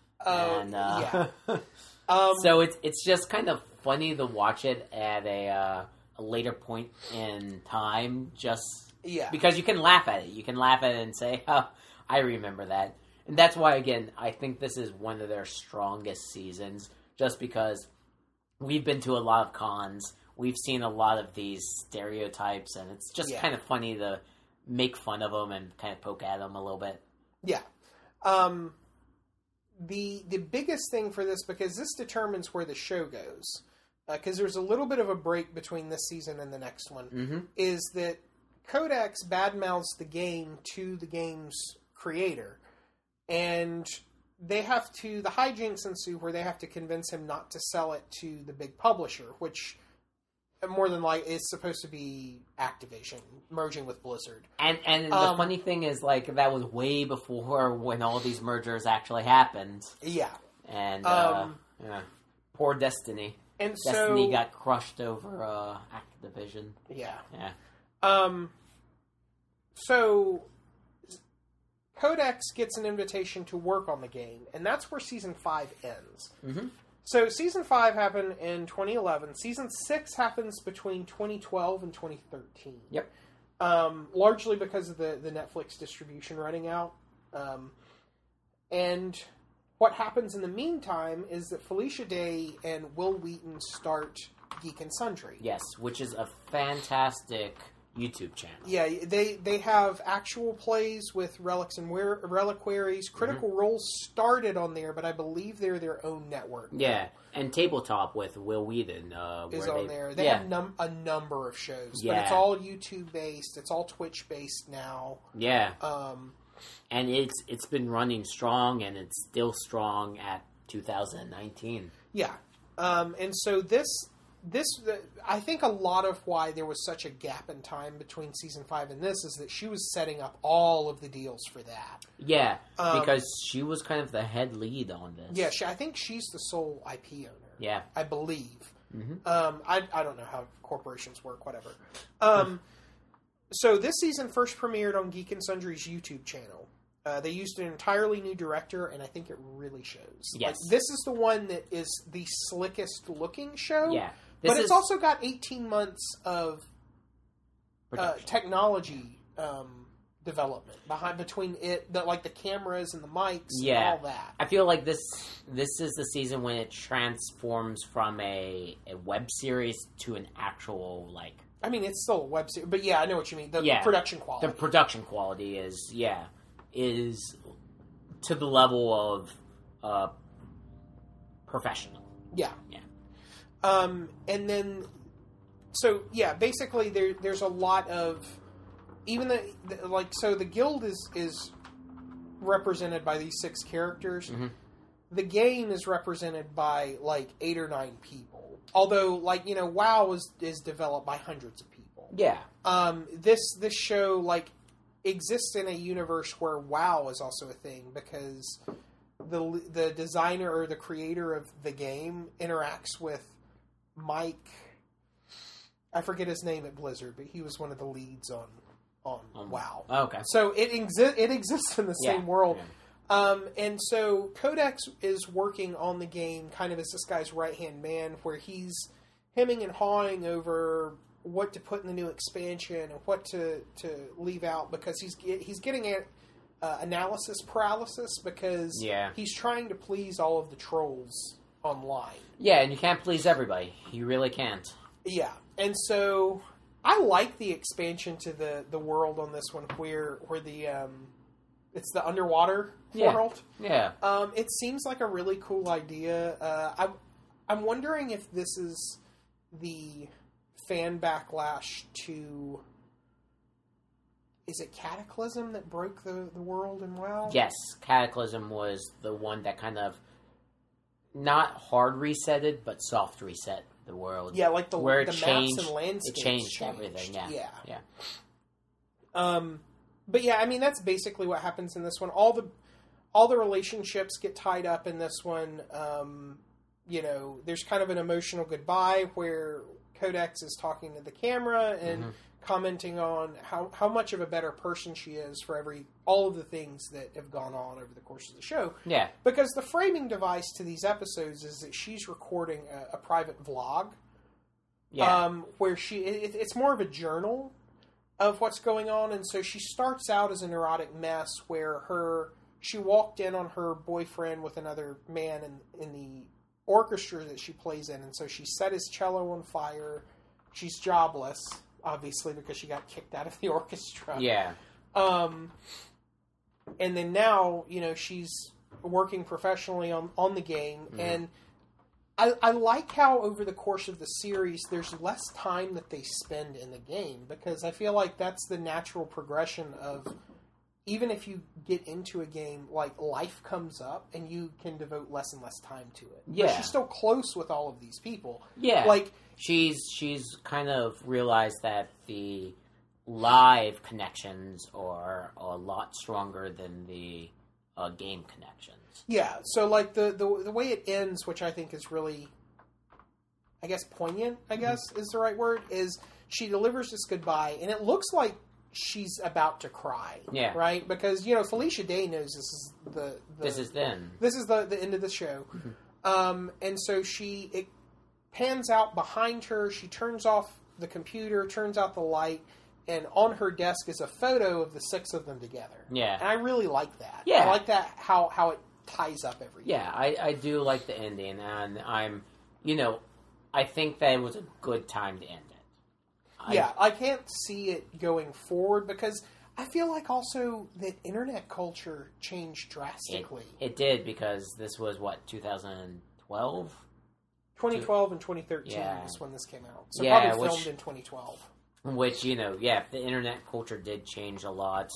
So it's just kind of funny to watch it at a later point in time, just because you can laugh at it. You can laugh at it and say, oh, I remember that. And that's why, again, I think this is one of their strongest seasons, just because we've been to a lot of cons. We've seen a lot of these stereotypes, and it's just kind of funny to make fun of them and kind of poke at them a little bit. Yeah. the biggest thing for this, because this determines where the show goes, because there's a little bit of a break between this season and the next one, is that Codex badmouths the game to the game's creator, and the hijinks ensue where they have to convince him not to sell it to the big publisher, which more than likely is supposed to be Activision merging with Blizzard. And the funny thing is, like, that was way before when all these mergers actually happened. Yeah. And poor Destiny. And Destiny got crushed over Activision. Yeah. Yeah. So Codex gets an invitation to work on the game, and that's where Season 5 ends. Mm-hmm. So Season 5 happened in 2011. Season 6 happens between 2012 and 2013. Yep. Largely because of the Netflix distribution running out. And what happens in the meantime is that Felicia Day and Will Wheaton start Geek and Sundry. Yes, which is a fantastic YouTube channel. Yeah, they have actual plays with relics and reliquaries. Critical Role started on there, but I believe they're their own network. Yeah, and Tabletop with Will Wheaton is on there. They have a number of shows, but it's all YouTube based. It's all Twitch based now. Yeah, and it's been running strong, and it's still strong at 2019. Yeah, and so this I think a lot of why there was such a gap in time between Season 5 and this is that she was setting up all of the deals for that. Yeah, because she was kind of the head lead on this. Yeah, I think she's the sole IP owner. Yeah. I believe. Mm-hmm. I don't know how corporations work, whatever. So this season first premiered on Geek and Sundry's YouTube channel. They used an entirely new director, and I think it really shows. Yes. Like, this is the one that is the slickest looking show. Yeah. But it's also got 18 months of technology development between it, the cameras and the mics and all that. I feel like this is the season when it transforms from a web series to an actual, like... I mean, it's still a web series, but yeah, I know what you mean. The production quality. The production quality is to the level of professional. Yeah. Yeah. And then, so yeah, basically there's a lot of, even the guild is represented by these 6 characters. Mm-hmm. The game is represented by 8 or 9 people. Although, WoW is developed by hundreds of people. Yeah. This show exists in a universe where WoW is also a thing because the designer or the creator of the game interacts with Mike, I forget his name at Blizzard, but he was one of the leads on WoW. Okay. So it exists in the same world. Yeah. And so Codex is working on the game kind of as this guy's right-hand man, where he's hemming and hawing over what to put in the new expansion and what to leave out, because he's getting analysis paralysis because he's trying to please all of the trolls online. Yeah, and you can't please everybody. You really can't. Yeah, and so I like the expansion to the world on this one, where the it's the underwater world. Yeah. It seems like a really cool idea. I'm wondering if this is the fan backlash to... Is it Cataclysm that broke the world in WoW? Yes, Cataclysm was the one that kind of not hard resetted, but soft reset the world. Yeah, like where the changed, maps and landscapes it changed everything. Yeah. But yeah, I mean that's basically what happens in this one. All the relationships get tied up in this one. There's kind of an emotional goodbye where Codex is talking to the camera and commenting on how much of a better person she is for all of the things that have gone on over the course of the show. Yeah. Because the framing device to these episodes is that she's recording a private vlog. Yeah. Where it's more of a journal of what's going on, and so she starts out as a neurotic mess where she walked in on her boyfriend with another man in the orchestra that she plays in, and so she set his cello on fire. She's jobless, obviously, because she got kicked out of the orchestra. Yeah. And then now, she's working professionally on the game, and I like how over the course of the series there's less time that they spend in the game, because I feel like that's the natural progression of, even if you get into a game, like, life comes up and you can devote less and less time to it. Yeah. But she's still close with all of these people. Yeah. Like, she's kind of realized that the live connections are a lot stronger than the game connections. yeah, so, like, the way it ends, which I think is really, I guess, poignant, I guess, is the right word, is she delivers this goodbye, and it looks like she's about to cry. Yeah. Right? Because, Felicia Day knows this is This is then. This is the end of the show. And so it pans out behind her, she turns off the computer, turns out the light, and on her desk is a photo of the six of them together. Yeah. And I really like that. Yeah. I like that, how it ties up everything. Yeah, I do like the ending, and I think that it was a good time to end it. I can't see it going forward, because I feel like also that internet culture changed drastically. It did, because this was, 2012? 2012 and 2013 Yeah. is when this came out. So Yeah, probably which- filmed in 2012. Which, the internet culture did change a lot.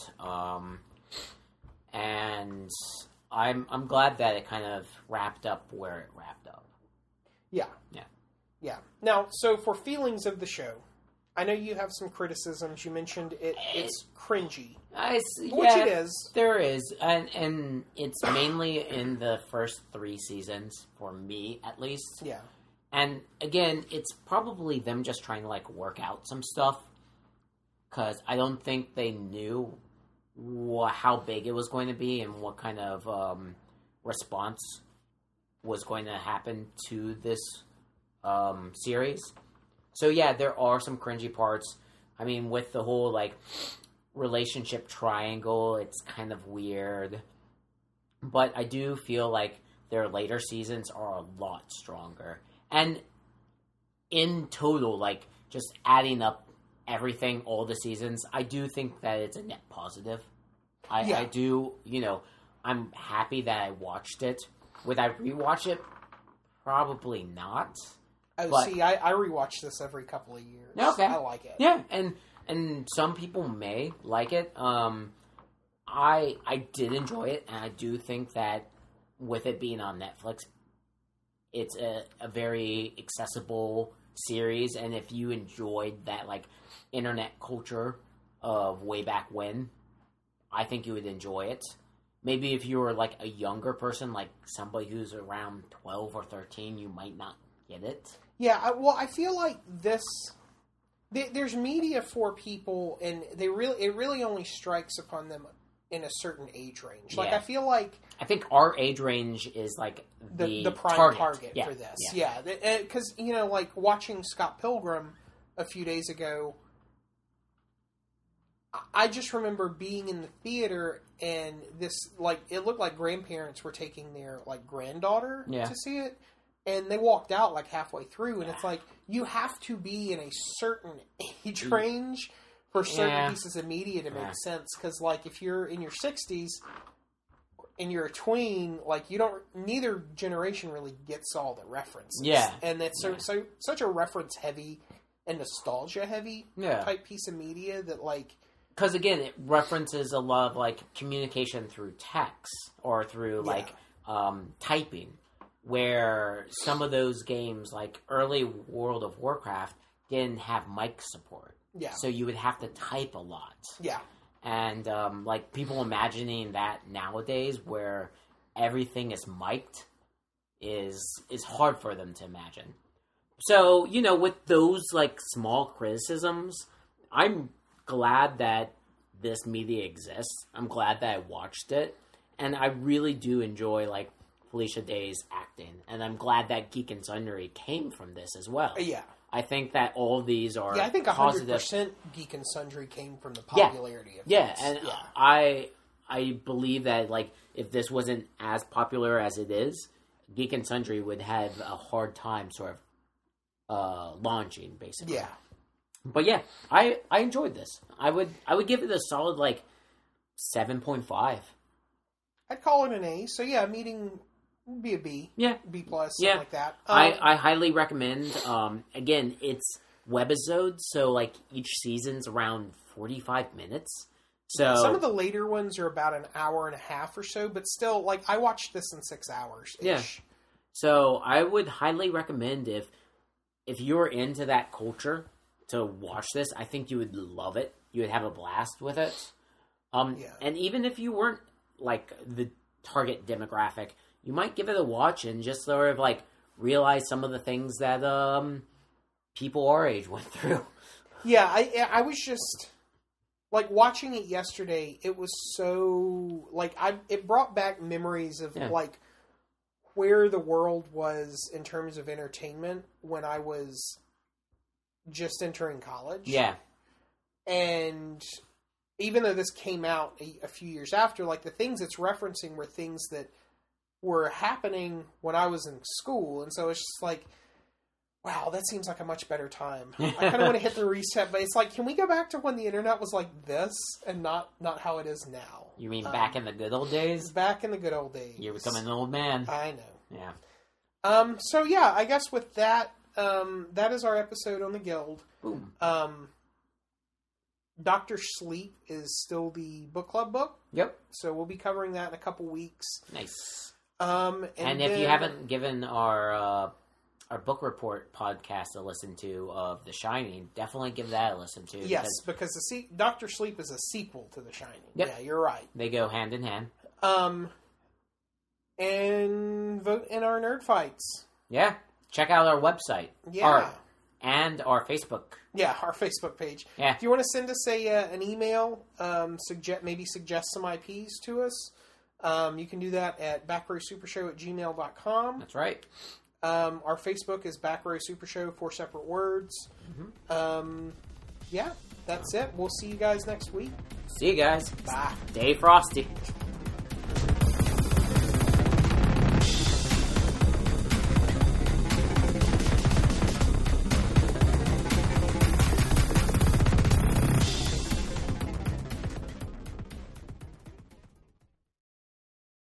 And I'm glad that it kind of wrapped up where it wrapped up. Yeah. Yeah. Yeah. Now, so for feelings of the show, I know you have some criticisms. You mentioned it's cringy. Which it is. There is. And it's mainly in the first 3 seasons, for me at least. Yeah. And again, it's probably them just trying to, like, work out some stuff. Because I don't think they knew how big it was going to be and what kind of response was going to happen to this series. So yeah, there are some cringy parts. I mean, with the whole, like, relationship triangle, it's kind of weird. But I do feel like their later seasons are a lot stronger. And in total, like, just adding up everything, all the seasons, I do think that it's a net positive. I do, I'm happy that I watched it. Would I rewatch it? Probably not. Oh, But- see, I rewatch this every couple of years. Okay. I like it. Yeah, and some people may like it. I did enjoy it, and I do think that with it being on Netflix, it's a very accessible series, and if you enjoyed that, like, internet culture of way back when, I think you would enjoy it. Maybe if you were, like, a younger person, like somebody who's around 12 or 13, you might not get it. Yeah, I feel like there's media for people, and it really only strikes upon them in a certain age range. Like, Yeah. I feel like I think our age range is, like, the prime target for this. Yeah, because, like, watching Scott Pilgrim a few days ago, I just remember being in the theater, and this, like, it looked like grandparents were taking their, like, granddaughter to see it, and they walked out, like, halfway through, and it's like, you have to be in a certain age range for certain pieces of media to make sense, because, like, if you're in your 60s and you're a tween, like, neither generation really gets all the references. Yeah. And it's such a reference-heavy and nostalgia-heavy type piece of media that, like... Because, again, it references a lot of, like, communication through text or through, like, typing, where some of those games, like early World of Warcraft, didn't have mic support. Yeah. So you would have to type a lot. Yeah. And, like, people imagining that nowadays, where everything is mic'd, is hard for them to imagine. So, with those, like, small criticisms, I'm glad that this media exists. I'm glad that I watched it. And I really do enjoy, like, Felicia Day's acting. And I'm glad that Geek and Sundry came from this as well. Yeah. I think that all of these are I think 100% positive. Geek and Sundry came from the popularity of this. And yeah. I believe that, like, if this wasn't as popular as it is, Geek and Sundry would have a hard time sort of launching, basically. Yeah. But yeah, I enjoyed this. I would give it a solid, like, 7.5. I'd call it an A. So yeah, Meeting would be a B. Yeah. B plus, something like that. I highly recommend. Again, it's webisodes, so like each season's around 45 minutes. So some of the later ones are about an hour and a half or so, but still, like, I watched this in 6 hours. Yeah. So I would highly recommend if you're into that culture to watch this. I think you would love it. You would have a blast with it. And even if you weren't like the target demographic, you might give it a watch and just sort of like realize some of the things that people our age went through. Yeah, I was just like watching it yesterday. It was so like it brought back memories of like where the world was in terms of entertainment when I was just entering college. Yeah. And even though this came out a few years after, like the things it's referencing were things that were happening when I was in school. And so it's just like, wow, that seems like a much better time. I kind of want to hit the reset, but it's like, can we go back to when the internet was like this and not how it is now? You mean back in the good old days? Back in the good old days. You're becoming an old man. I know. Yeah. So yeah, I guess with that, that is our episode on the Guild. Boom. Dr. Sleep is still the book club book. Yep. So we'll be covering that in a couple weeks. Nice. And if you haven't given our book report podcast a listen to of The Shining, definitely give that a listen to. Yes, because Dr. Sleep is a sequel to The Shining. Yep. Yeah, you're right. They go hand in hand. And vote in our nerd fights. Yeah. Check out our website. Yeah. And our Facebook. Yeah, our Facebook page. Yeah. If you want to send us an email, suggest some IPs to us, you can do that at backrowsupershow@gmail.com. That's right. Our Facebook is Backrow Super Show, 4 separate words. Mm-hmm. Yeah, that's it. We'll see you guys next week. See you guys. Bye. Stay frosty.